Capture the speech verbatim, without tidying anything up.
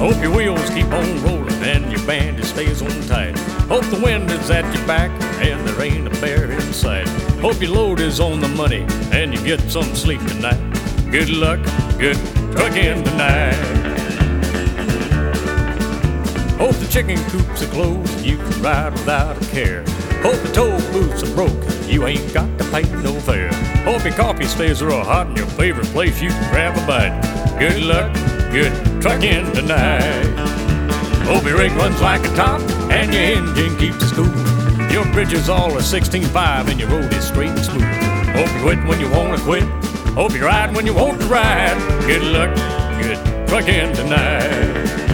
Hope your wheels keep on rolling and your bandage stays on tight. Hope the wind is at your back and there ain't a bear in sight. Hope your load is on the money and you get some sleep tonight. Good luck, good trucking tonight. Hope the chicken coops are closed and you can ride without a care. Hope the toll booths are broke, you ain't got to pay no fare. Hope your coffee stays real hot in your favorite place you can grab a bite. Good luck, good trucking tonight. Hope your rig runs like a top and your engine keeps it cool. Your bridge is all a sixteen five and your road is straight and smooth. Hope you quit when you want to quit. Hope you ride when you want to ride. Good luck, good trucking tonight.